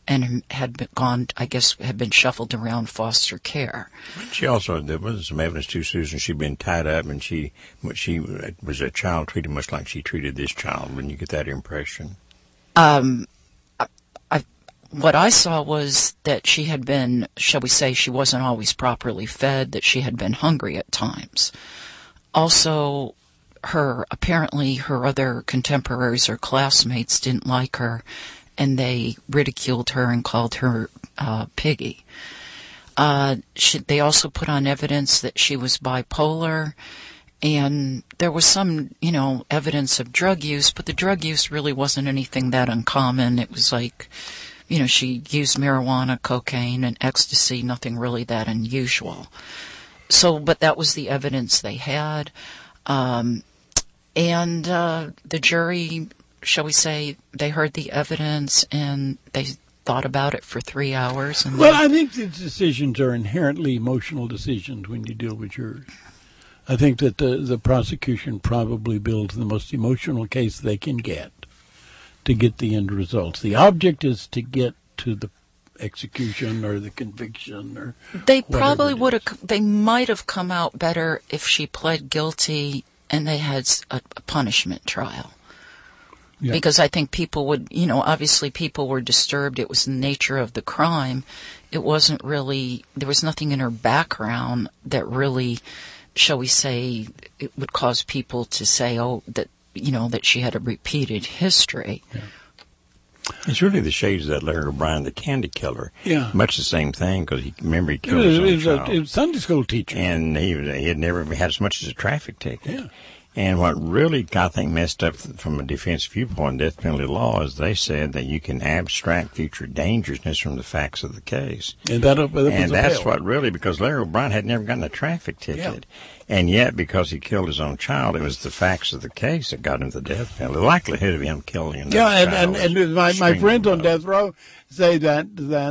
and had been shuffled around foster care. She also, there was some evidence too, Susan, she'd been tied up, and she was a child treated much like she treated this child. When you get that impression? What I saw was that she had been, shall we say, she wasn't always properly fed, that she had been hungry at times. Also, apparently her other contemporaries or classmates didn't like her, and they ridiculed her and called her Piggy. They also put on evidence that she was bipolar, and there was some, evidence of drug use, but the drug use really wasn't anything that uncommon. It was like, she used marijuana, cocaine, and ecstasy, nothing really that unusual. So, but that was the evidence they had. And the jury, shall we say, they heard the evidence and they thought about it for 3 hours. And I think these decisions are inherently emotional decisions when you deal with jurors. I think that the prosecution probably builds the most emotional case they can get to get the end results. The object is to get to the execution or the conviction or they probably would have, they might have come out better if she pled guilty and they had a punishment trial. Yeah. Because I think people would, obviously people were disturbed. It was the nature of the crime. It wasn't really, there was nothing in her background that really, shall we say, it would cause people to say, that she had a repeated history. Yeah. It's really the shades of that Larry O'Brien, the candy killer. Yeah. Much the same thing, because he killed his own child. He was a Sunday school teacher. And he had never had as much as a traffic ticket. Yeah. And what really, I think, messed up from a defense viewpoint in death penalty law is they said that you can abstract future dangerousness from the facts of the case. And that's what really, because Larry O'Brien had never gotten a traffic ticket. Yeah. And yet, because he killed his own child, it was the facts of the case that got him the death penalty. The likelihood of him killing another child. And my friends on death row say that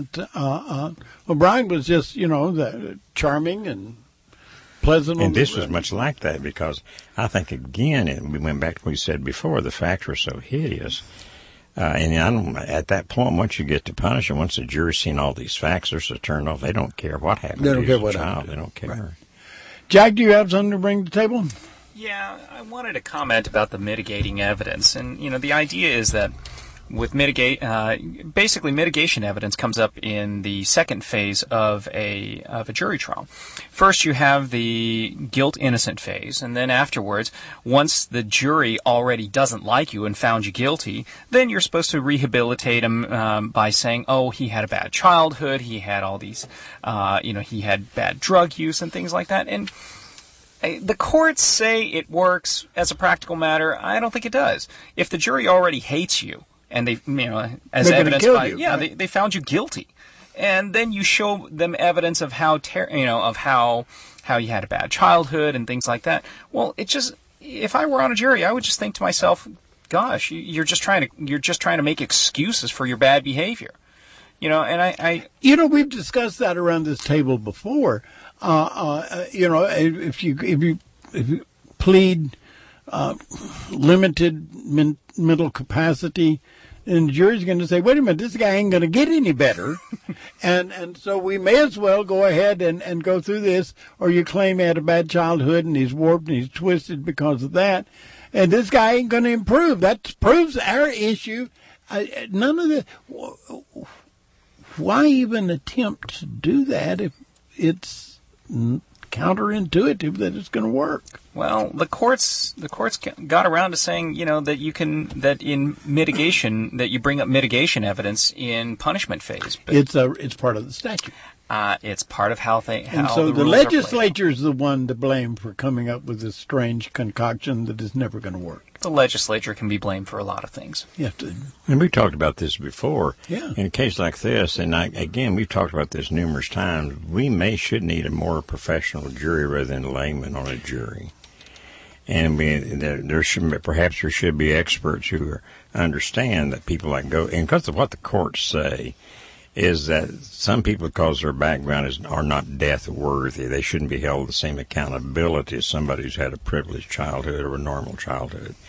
O'Brien was just, charming and pleasant. And this was much like that, because I think, again, we went back to what we said before, the facts were so hideous. And at that point, once you get to punishment, once the jury's seen all these facts, they're so turned off, they don't care what happened to the child. They don't care. Right. Jack, do you have something to bring to the table? Yeah, I wanted to comment about the mitigating evidence. And, the idea is that with basically mitigation evidence comes up in the second phase of a jury trial. First, you have the guilt-innocent phase, and then afterwards, once the jury already doesn't like you and found you guilty, then you're supposed to rehabilitate him by saying, he had a bad childhood, he had all these, he had bad drug use and things like that. And the courts say it works as a practical matter. I don't think it does. If the jury already hates you, and they, as evidence by, right? they found you guilty, and then you show them evidence of how you had a bad childhood and things like that. Well, if I were on a jury, I would just think to myself, gosh, you're just trying to make excuses for your bad behavior, And we've discussed that around this table before. If you plead limited mental capacity, and the jury's going to say, wait a minute, this guy ain't going to get any better. and so we may as well go ahead and go through this, or you claim he had a bad childhood and he's warped and he's twisted because of that. And this guy ain't going to improve. That proves our issue. None of the... Why even attempt to do that if it's counterintuitive that it's going to work? Well, the courts got around to saying, that in mitigation, that you bring up mitigation evidence in punishment phase. But it's part of the statute. It's part of how the legislature is the one to blame for coming up with this strange concoction that is never going to work. The legislature can be blamed for a lot of things. And we've talked about this before. Yeah. In a case like this, and again, we've talked about this numerous times, we should need a more professional jury rather than a layman on a jury. And there should be experts who understand that people and because of what the courts say, is that some people, because their background are not death worthy, they shouldn't be held the same accountability as somebody who's had a privileged childhood or a normal childhood.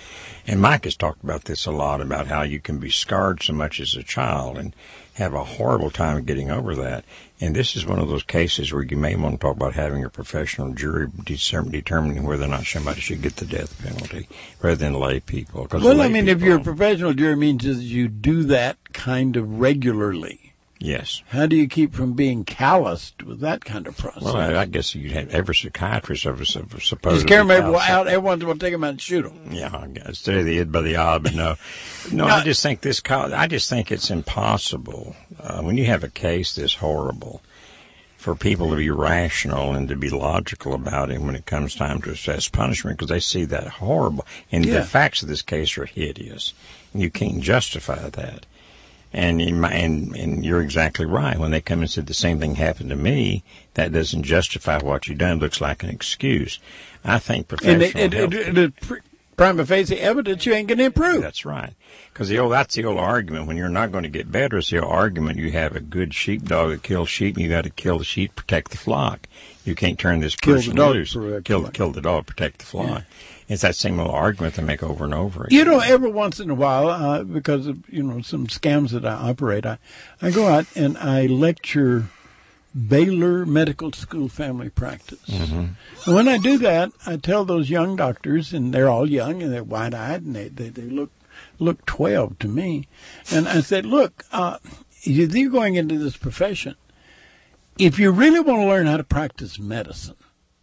And Mike has talked about this a lot, about how you can be scarred so much as a child and have a horrible time getting over that. And this is one of those cases where you may want to talk about having a professional jury determining whether or not somebody should get the death penalty rather than lay people. Well, I mean, if you're a professional jury, it means that you do that kind of regularly. Yes. How do you keep from being calloused with that kind of process? Well, I guess you'd have every psychiatrist of supposed just scare them out. Everyone will take them out and shoot them. Yeah, I guess stay the id by the odd, but no. I just think it's impossible when you have a case this horrible for people to be rational and to be logical about it when it comes time to assess punishment, because they see that horrible. And the facts of this case are hideous. And you can't justify that. And you're exactly right. When they come and said the same thing happened to me, that doesn't justify what you've done. It looks like an excuse. I think professional prima facie evidence, you ain't going to improve. That's right. Because that's the old argument. When you're not going to get better, it's the old argument. You have a good sheepdog that kills sheep, and you got to kill the sheep, protect the flock. You can't turn this person loose. Kill the dog, protect the flock. Yeah. It's that same little argument they make over and over again. Every once in a while, because of, some scams that I operate, I go out and I lecture Baylor Medical School family practice. Mm-hmm. And when I do that, I tell those young doctors, and they're all young and they're wide-eyed and they look 12 to me. And I said, look, you're going into this profession. If you really want to learn how to practice medicine,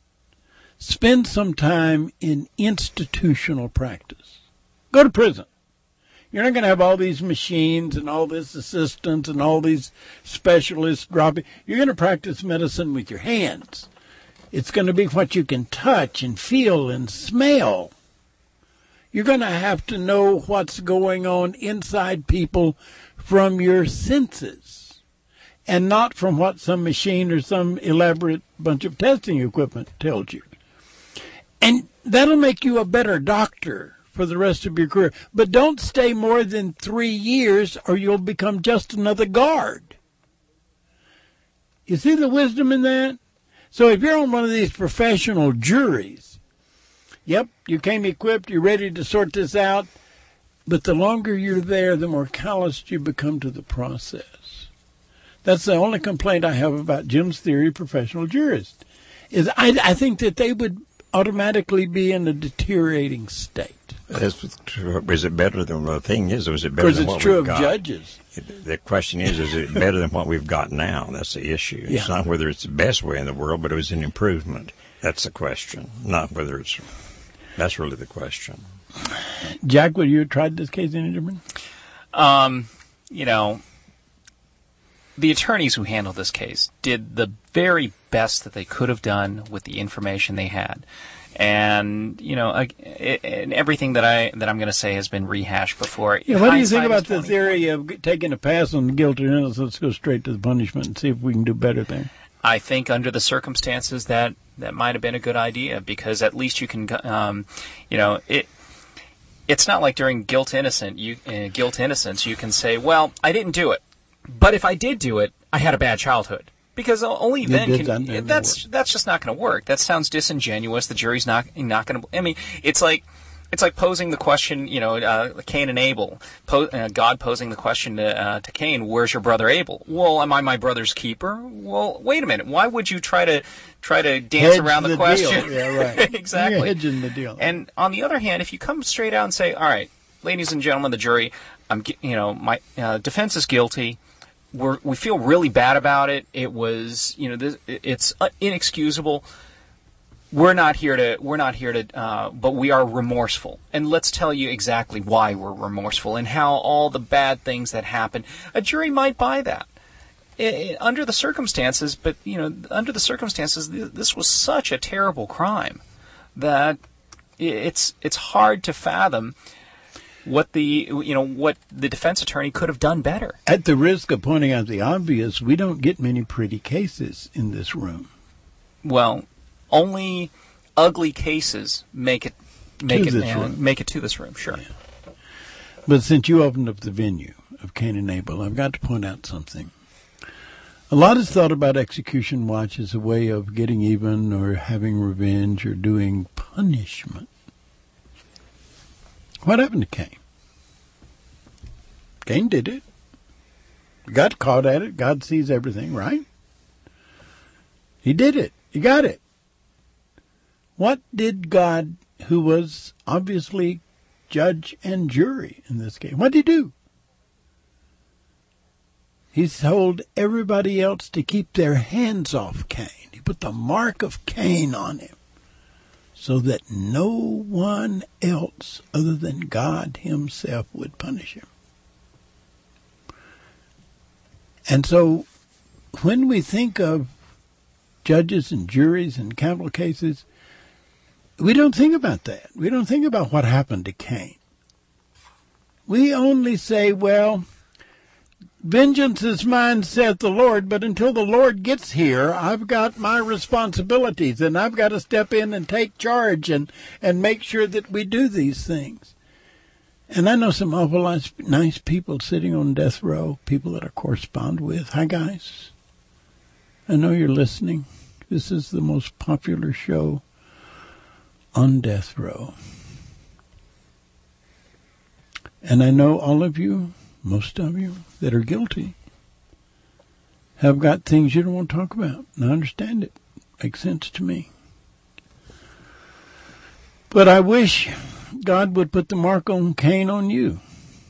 spend some time in institutional practice. Go to prison. You're not going to have all these machines and all this assistants and all these specialists dropping. You're going to practice medicine with your hands. It's going to be what you can touch and feel and smell. You're going to have to know what's going on inside people from your senses and not from what some machine or some elaborate bunch of testing equipment tells you. And that'll make you a better doctor for the rest of your career. But don't stay more than 3 years or you'll become just another guard. You see the wisdom in that? So if you're on one of these professional juries, yep, you came equipped, you're ready to sort this out, but the longer you're there, the more calloused you become to the process. That's the only complaint I have about Jim's theory of professional jurists, is I think that they would automatically be in a deteriorating state. Is it better than the thing is? Or is it better than what we've got? Because it's true of judges. The question is it better than what we've got now? That's the issue. Yeah. It's not whether it's the best way in the world, but it was an improvement. That's the question. Not whether it's. That's really the question. Jack, would you have tried this case any different? The attorneys who handled this case did the very best that they could have done with the information they had. And, and everything that I'm going to say has been rehashed before. Yeah, what do you think about the theory of taking a pass on guilt or innocence? Let's go straight to the punishment and see if we can do better there. I think under the circumstances that might have been a good idea, because at least you can, it's not like during guilt innocence you can say, well, I didn't do it, but if I did do it, I had a bad childhood. Because only then that's just not going to work. That sounds disingenuous. The jury's not going to. I mean, it's like posing the question. Cain and Abel. God posing the question to Cain, "Where's your brother Abel?" Well, am I my brother's keeper? Well, wait a minute. Why would you try to dance around the question? Deal. Yeah, right. Exactly. You're hedging the deal. And on the other hand, if you come straight out and say, "All right, ladies and gentlemen, the jury, my defense is guilty. We feel really bad about it. It was, it's inexcusable. We're not here to, but we are remorseful. And let's tell you exactly why we're remorseful and how all the bad things that happened." A jury might buy that under the circumstances, but, this was such a terrible crime that it's hard to fathom what the defense attorney could have done better. At the risk of pointing out the obvious, we don't get many pretty cases in this room. Well, only ugly cases make it to this room. Sure. Yeah. But since you opened up the venue of Cain and Abel, I've got to point out something. A lot is thought about execution watch as a way of getting even or having revenge or doing punishment. What happened to Cain? Cain did it. Got caught at it. God sees everything, right? He did it. He got it. What did God, who was obviously judge and jury in this case, what did he do? He told everybody else to keep their hands off Cain. He put the mark of Cain on him so that no one else other than God himself would punish him. And so when we think of judges and juries in capital cases, we don't think about that. We don't think about what happened to Cain. We only say, well, vengeance is mine, saith the Lord, but until the Lord gets here, I've got my responsibilities, and I've got to step in and take charge and make sure that we do these things. And I know some awful nice people sitting on death row, people that I correspond with. Hi, guys. I know you're listening. This is the most popular show on death row. And I know all of you, most of you, that are guilty have got things you don't want to talk about. And I understand it. Makes sense to me. But I wish God would put the mark on Cain on you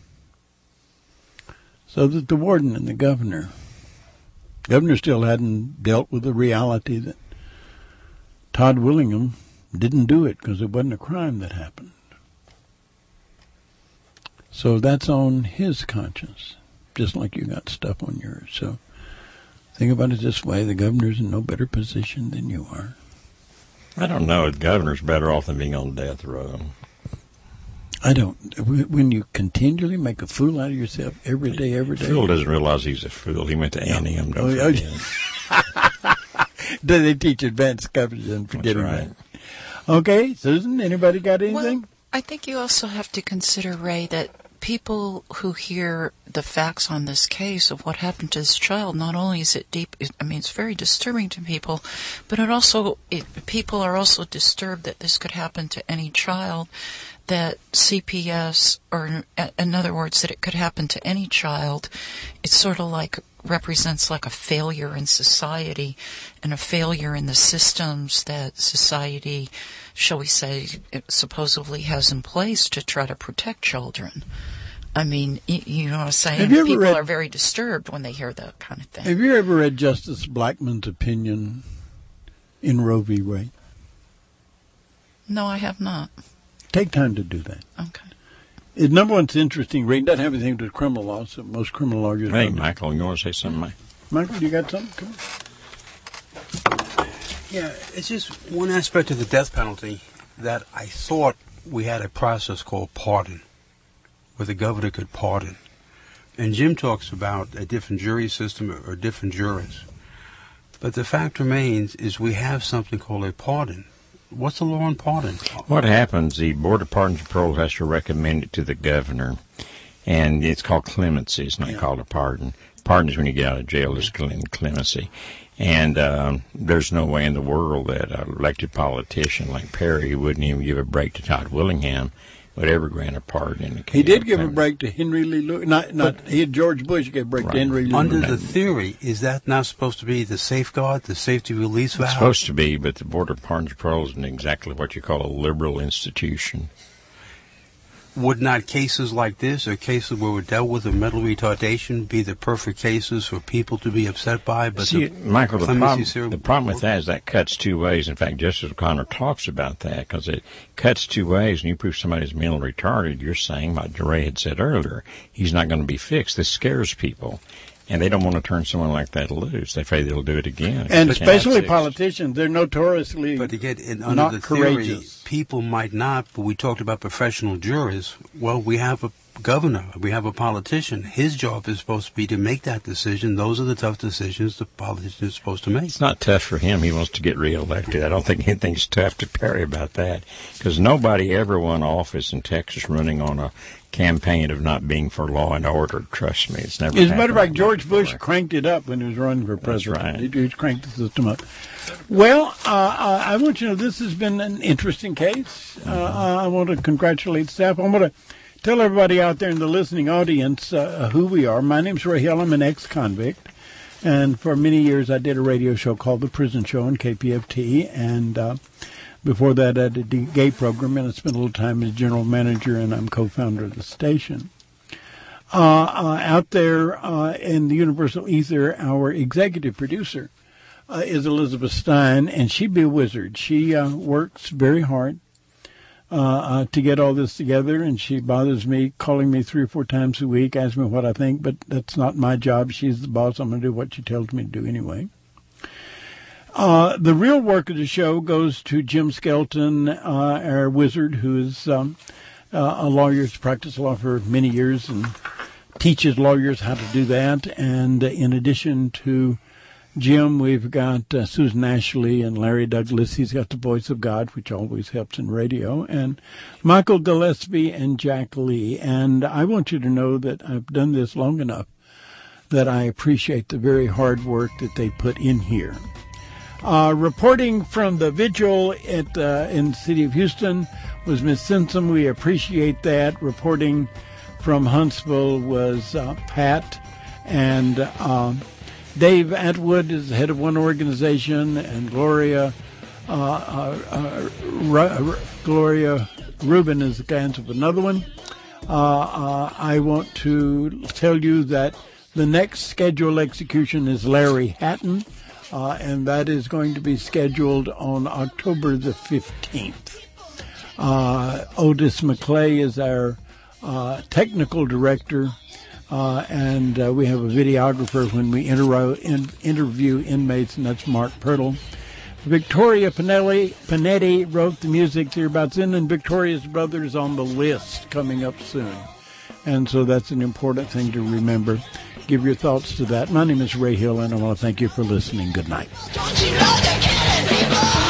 so that the warden and the governor still hadn't dealt with the reality that Todd Willingham didn't do it because it wasn't a crime that happened. So that's on his conscience, just like you got stuff on yours. So think about it this way. The governor's in no better position than you are. I don't know. The governor's better off than being on death row. I don't. When you continually make a fool out of yourself every day. The fool doesn't realize he's a fool. He went to Antietam. Don't forget. Do they teach advanced coverage and forgetting that? Okay, Susan, anybody got anything? Well, I think you also have to consider, Ray, that people who hear the facts on this case of what happened to this child, not only is it deep, I mean, it's very disturbing to people, but people are also disturbed that this could happen to any child, that CPS, or in other words, that it could happen to any child. It's sort of like represents like a failure in society and a failure in the systems that society, shall we say, supposedly has in place to try to protect children. I mean, you know what I'm saying? People are very disturbed when they hear that kind of thing. Have you ever read Justice Blackmun's opinion in Roe v. Wade? No, I have not. Take time to do that. Okay. Number one, it's interesting reading. Doesn't have anything to do with criminal law, so most criminal lawyers... Hey, Michael, you want to say something, Mike? Michael, you got something? Come on. Yeah, it's just one aspect of the death penalty that I thought we had a process called pardon, where the governor could pardon. And Jim talks about a different jury system or different jurors. But the fact remains is we have something called a pardon. What's the law on pardon? What happens, the Board of Pardons and Parole has to recommend it to the governor, and it's called clemency. It's not called a pardon. Pardon is when you get out of jail. It's clemency. And there's no way in the world that an elected politician like Perry, who wouldn't even give a break to Todd Willingham, would ever grant a pardon in the case. He did give a break to Henry Lee Lewis. George Bush gave a break to Henry Lee Lewis. Under the theory, is that not supposed to be the safeguard, the safety release valve? It's supposed to be, but the Board of Pardons and Parole isn't exactly what you call a liberal institution. Would not cases like this, or cases where we're dealt with a mental retardation, be the perfect cases for people to be upset by? But see, Michael, the problem with that is that cuts two ways. In fact, Justice O'Connor talks about that because it cuts two ways. And you prove somebody's mentally retarded, you're saying, like Ray had said earlier, he's not going to be fixed. This scares people. And they don't want to turn someone like that loose. They afraid they'll do it again. And especially politicians, they're notoriously but again, under not the courageous. Theory, people might not, but we talked about professional jurors. Well, we have a governor. We have a politician. His job is supposed to be to make that decision. Those are the tough decisions the politician is supposed to make. It's not tough for him. He wants to get reelected. I don't think anything's tough to Perry about that, because nobody ever won office in Texas running on a campaign of not being for law and order. Trust me, it's never happened. As a matter of fact, George Bush cranked it up when he was running for president. That's right. He cranked the system up. Well, I want you to know this has been an interesting case. I want to congratulate staff. I want to tell everybody out there in the listening audience who we are. My name's Ray Hill. I'm an ex-convict. And for many years I did a radio show called The Prison Show on KPFT. And before that I did the gay program, and I spent a little time as general manager, and I'm co-founder of the station. Out there in the Universal Ether, our executive producer is Elizabeth Stein, and she'd be a wizard. She works very hard to get all this together, and she bothers me, calling me 3 or 4 times a week, asking me what I think, but that's not my job. She's the boss. I'm going to do what she tells me to do anyway. The real work of the show goes to Jim Skelton, our wizard, who is a lawyer, who's practiced law for many years and teaches lawyers how to do that. And in addition to Jim, we've got Susan Ashley and Larry Douglas. He's got the voice of God, which always helps in radio, and Michael Gillespie and Jack Lee. And I want you to know that I've done this long enough that I appreciate the very hard work that they put in here. Reporting from the vigil in the city of Houston was Miss Simpson. We appreciate that. Reporting from Huntsville was Pat, and Dave Atwood is the head of one organization, and Gloria Rubin is the guidance of another one. I want to tell you that the next scheduled execution is Larry Hatton, and that is going to be scheduled on October the 15th. Otis McClay is our technical director. And we have a videographer when we interview inmates, and that's Mark Pirtle. Victoria Panetti wrote the music thereabouts in, and Victoria's brother is on the list coming up soon. And so that's an important thing to remember. Give your thoughts to that. My name is Ray Hill, and I want to thank you for listening. Good night. Don't you know they're killing people?